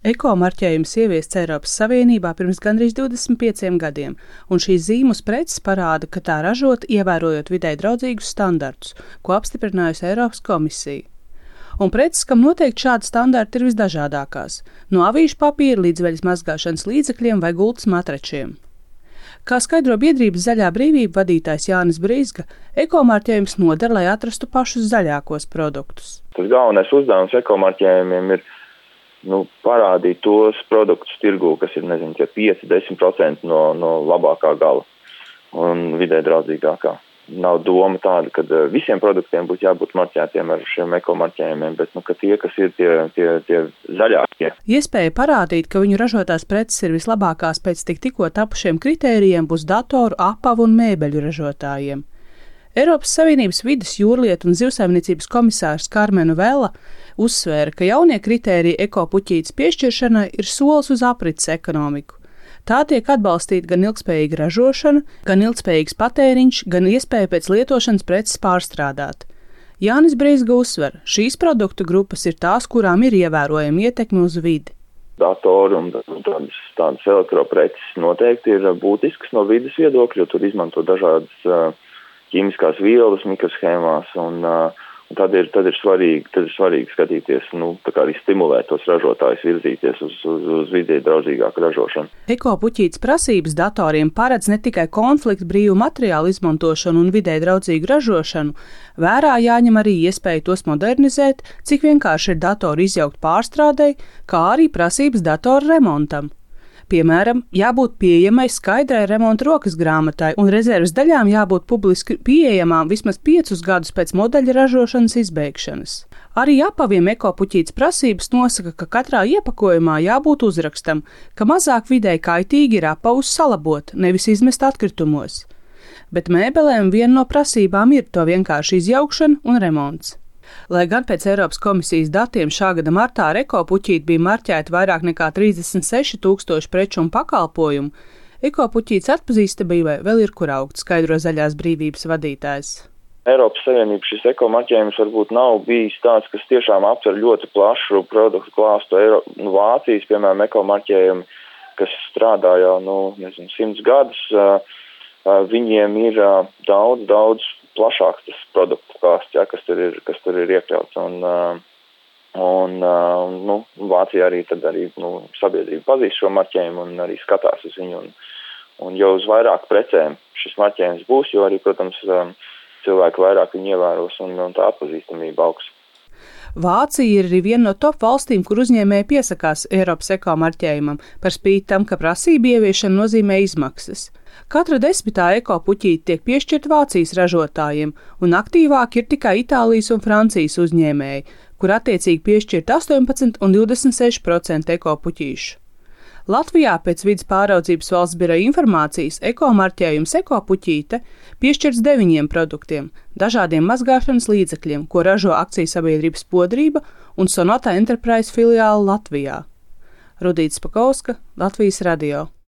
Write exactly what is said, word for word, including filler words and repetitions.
Eko-marķējums ieviests Eiropas Savienībā pirms gandrīz divdesmit pieciem gadiem, un šīs zīmes preces parāda, ka tā ražota ievērojot videi draudzīgus standartus, ko apstiprinājusi Eiropas komisija. Un preces, kam noteikti šādi standarti, ir visdažādākās – no avīžu papīra līdz veļas mazgāšanas līdzekļiem vai gultas matračiem. Kā skaidro biedrības Zaļā brīvība vadītājs Jānis Brīzga, eko-marķējums noder, lai atrastu pašus zaļākos produktus. Tas galvenais uzdevums eko-marķējumiem ir nu, parādīt tos produktus tirgū, kas ir, nezinu, tie pieci līdz desmit procenti no, no labākā gala un vidē draudzīgākā. Nav doma tāda, ka visiem produktiem būtu jābūt marķētiem ar šiem eko-marķējumiem, bet nu, ka tie, kas ir tie, tie, tie zaļākie. Iespēja parādīt, ka viņu ražotās preces ir vislabākās pēc tik tikko tapušiem kritērijiem, būs datoru, apavu un mēbeļu ražotājiem. Eiropas Savienības vides, jūrlietu un zivsaimniecības komisārs Karmenu Vela uzsvēra, ka jaunie kritēriji eko-puķītes piešķiršanai ir solis uz aprits ekonomiku. Tā tiek atbalstīta gan ilgspējīga ražošana, gan ilgspējīgs patēriņš, gan iespēja pēc lietošanas preces pārstrādāt. Jānis Brīzga uzsver, šīs produktu grupas ir tās, kurām ir ievērojama ietekme uz vidi. Datori un tādas, tādas elektropreces noteikti ir būtiskas no vides viedokļa, jo tur izmanto dažādas uh, ķīmiskās vielas mikroshēmās un uh, Tad ir, tad ir svarīgi, tad ir svarīgi skatīties, nu, tā kā arī stimulēt tos ražotājus virzīties uz, uz, uz vidē draudzīgāku ražošanu. Eko-puķītes prasības datoriem paredz ne tikai konfliktu brīvu materiālu izmantošanu un vidē draudzīgu ražošanu, vērā jāņem arī iespēja tos modernizēt, cik vienkārši ir datoru izjaukt pārstrādei, kā arī prasības datoru remontam. Piemēram, jābūt pieejamai skaidrai remonta rokas grāmatai un rezerves daļām jābūt publiski pieejamām vismaz piecus gadus pēc modeļa ražošanas izbeigšanas. Arī apaviem eko-puķītes prasības nosaka, ka katrā iepakojumā jābūt uzrakstam, ka mazāk videi kaitīgi ir apavus salabot, nevis izmest atkritumos. Bet mēbelēm viena no prasībām ir to vienkārši izjaukšana un remonts. Lai gan pēc Eiropas komisijas datiem šā gada martā ar eko-puķīti bija marķēti vairāk nekā trīsdesmit seši tūkstoši preču un pakalpojumu, eko-puķītes atpazīstamībai vēl ir kur augt, skaidro Zaļās brīvības vadītājs. Eiropas Savienības šis eko-marķējums varbūt nav bijis tāds, kas tiešām aptver ļoti plašu produktu klāstu. Eiro, nu, Vācijas, piemēram, eko-marķējumi, kas strādā jau, nu, nezinu, simts gadus, uh, uh, viņiem ir uh, daudz, daudz plašāks tas produktu klāsts, ja, kas tur ir, kas tur ir iekļauts. Un, un, un nu, Vācijā arī, tad arī nu, sabiedrība pazīst šo marķējumu un arī skatās uz viņu. Un, un jau uz vairāk precēm šis marķējums būs, jo arī, protams, cilvēki vairāk viņu ievēros un, un tā atpazīstamība augs. Vācija ir arī viena no top valstīm, kur uzņēmēji piesakās Eiropas eko-marķējumam, par spīti tam, ka prasība ieviešana nozīmē izmaksas. Katra desmitā eko-puķīte tiek piešķirta Vācijas ražotājiem, un aktīvāk ir tikai Itālijas un Francijas uzņēmēji, kur attiecīgi piešķirta astoņpadsmit un divdesmit seši procenti eko-puķīšu. Latvijā pēc vides pāraudzības valsts biroja informācijas eko-marķējums eko-puķīte piešķirts deviņiem produktiem, dažādiem mazgāšanas līdzekļiem, ko ražo akcijas Spodrība un Sonata Enterprise filiāle Latvijā. Rudīta Spakauska, Latvijas radio.